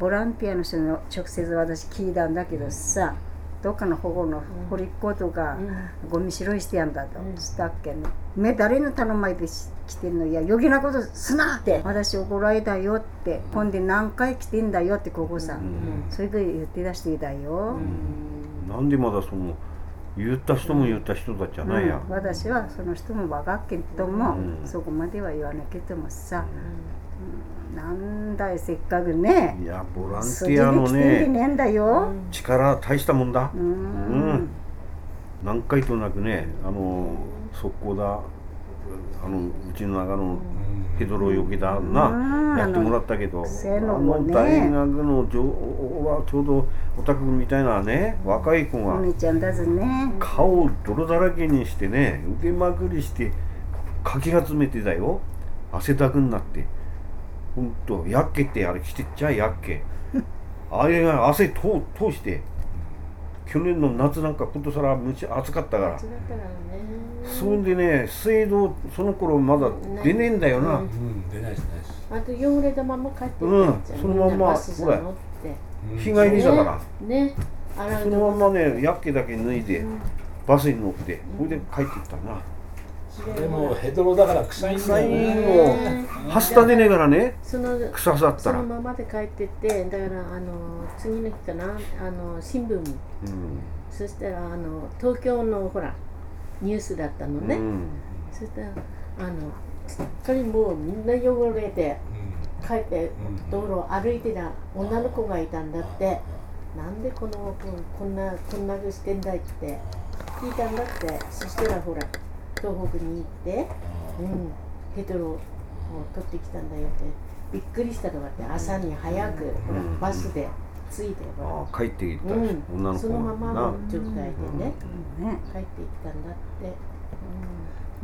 ボランティアの人に直接私聞いたんだけどさ、どっかの保護の掘りっ子とか、ゴミ拾いしてやんだとしたっけね。誰の頼まれて来てんの。いや余計なことすなって、私怒られたよって、今度何回来てんだよってここさ、それで言って出していたよ。 なんでまだその言った人も言った人たちじゃないや、 私はその人も分かっけども、そこまでは言わなきゃともさ、なんだいせっかくね。 いやボランティアのね、力大したもんだ。何回となくね、速攻だ、うちの中のヘドロよけだな、やってもらったけど、大学のちょうどオタクみたいなね、若い子が顔を泥だらけにしてね、腕まくりしてかき集めてだよ、汗だくになって。ほんとやっけってあれ着てっちゃやっけあれが汗通して、去年の夏なんかことさらむちゃ暑かったから、そんでね、水道その頃まだ出ねえんだよな。 出ないですね。 あと汚れたまま帰ってそのまんまほら日帰りだから、そのまんまね、やっけだけ脱いでバスに乗って、それで帰ってきたな。 でもヘドロだから臭いんだよね。はしたでねえからね、臭さったらそのままで帰ってって、だから次の日かな、新聞、そしたら東京のほらニュースだったのね、そしたらそれもうみんな汚れて帰って道路を歩いてた女の子がいたんだって。なんでこんなくしてんだいって聞いたんだって。そしたらほら東北に行って、ヘドロを取ってきたんだよって、びっくりしたとかって、朝に早くバスで着いて、 帰ってきた女の子そのままの状態でね、帰っていったんだって。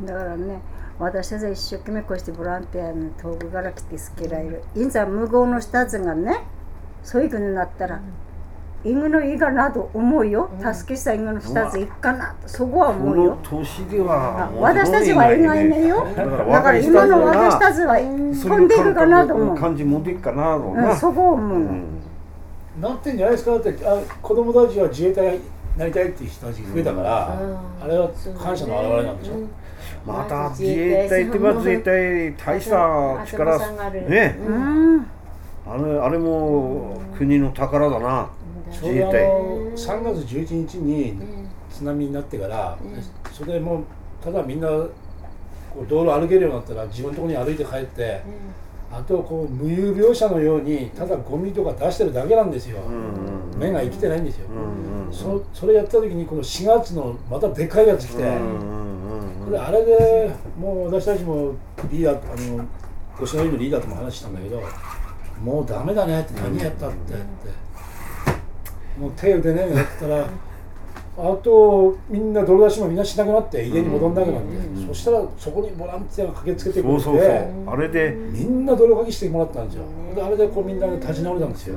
だからね、私たち一生懸命こうしてボランティアの遠くから来てつけられる。いざ向こうの人たちがね、そういう風になったら、イグのいいかなと思うよ。助けしたイグの2ついいかなと、そこは思うよ。 この年では私たちは意外ねよ。だから今の私たちは飛んでいくかなと思う。 感じ持っていくかなとな。 そこを思う。 なってんじゃないですか。だって子供たちは自衛隊になりたいっていう人たちが増えたから、あれは感謝の表れなんでしょ。 また自衛隊ってば自衛隊大した力ね。あれも国の宝だな。 ちょうど3月11日に津波になってから、それでもうただみんなこう道路歩けるようになったら自分のところに歩いて帰って、あとこう無有病者のようにただゴミとか出してるだけなんですよ。目が生きてないんですよ。それやった時にこの4月のまたでかいやつ来て、あれでもう私たちもリーダー星野のリーダーとも話したんだけど、もうダメだねって、何やったって言って。もう手腕ねやったら、あとみんな泥出しもみんなしなくなって家に戻んなくなって、そしたらそこにボランティアが駆けつけてくれて、 あれでみんな泥かきしてもらったんですよ。であれでこうみんな立ち直れたんですよ。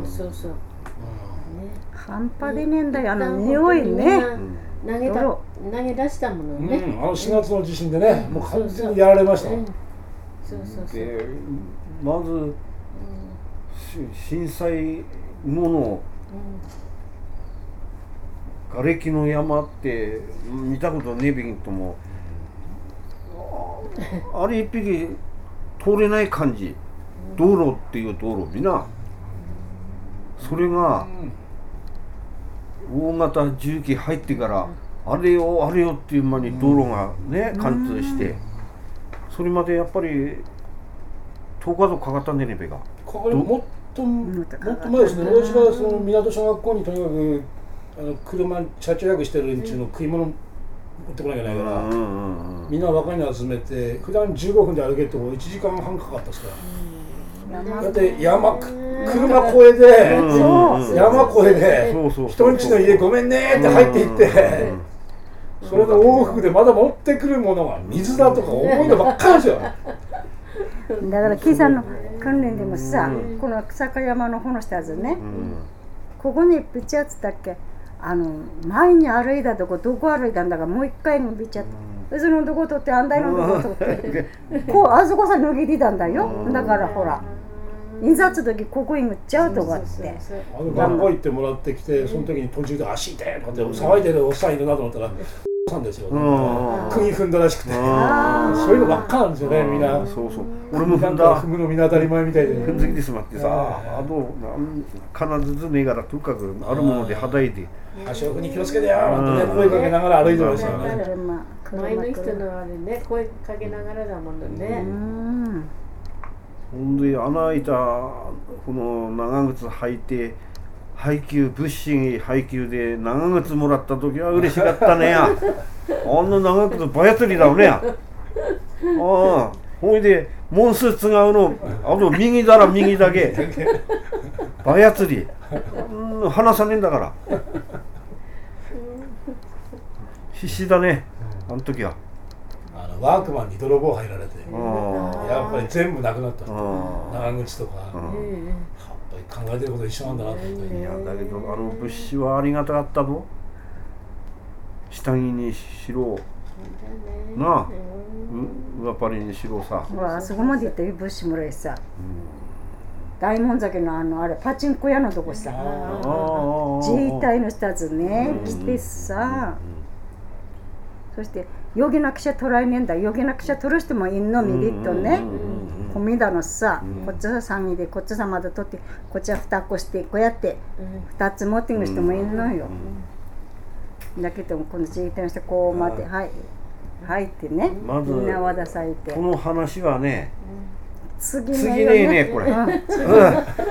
半端でねえんだよ、匂いね。 投げ出したものね。 4月の地震でね、もう完全にやられました。 でまず震災後の瓦礫の山って見たことねえべきとも、あれ一匹通れない感じ、道路っていう道路みな、それが大型重機入ってからあれよあれよっていう間に道路がね貫通して、それまでやっぱり10日とかかったんでねべが。 もっと前ですね。私がその港小学校にとにかく車車中泊してる連中の食い物持ってこなきゃいけないから、みんな若いの集めて普段15分で歩けるとこ1時間半かかったですから。だって車越えで山越えで人んちの家ごめんねって入っていって、それで往復でまだ持ってくるものが水だとか重いのばっかりですよ。 だから今朝の訓練でもさ、この草加山の方の人たちね、ここにぶち当てたっけ、前に歩いたとこどこ歩いたんだかもう一回もぶち当てた。そのどこ取ってあんだいのどこ取ってこうあそこさ脱ぎてたんだよ。だからほら印刷の時ここに売っちゃうとかって学校行ってもらってきて、その時に途中で足痛いとかって騒いでるおっさんいるなと思ったらさんですよ、釘踏んだらしくて、そういうのばっかなんですよね、みんな。 そうそう、俺も踏んだ、 踏むのみんな当たり前みたいで踏んづきてしまってさ、あと必ずねえからとにかくあるものではたいて足奥に気をつけてよーってね、声かけながら歩いてましたよね。 前の人のあれね、声かけながらだもんね。 ほんで穴開いたこの長靴履いて配給、物資配給で長靴もらった時は嬉しかったねや。あんな長靴バヤ釣りだよねや。ほいでモンスーツが右だら右だけバヤ釣り、離さねえんだから必死だね、あの時は。 ワークマンに泥棒入られて、やっぱり全部なくなった。長靴とか、やっぱり考えてること一緒なんだなと思って。 いやだけど物資はありがたかったぞ。下着にしろなあ、上パリにしろさ。 あそこまで行ったよ、物資もらいさ。大門崎のあれパチンコ屋のとこさ、自衛隊の人たちね来てさ、そして余計なくちゃ取られねえんだ、余計なくちゃ取る人もいんの見るとね、コミダのさ、こっちは3人でこっちさまで取って、こっちは2個してこうやって2つ持ってくる人もいんのよ。だけどこの自衛隊の人こう待って、はい入ってね、 まずみんな渡されて、 この話はね、 次ねえねこれ。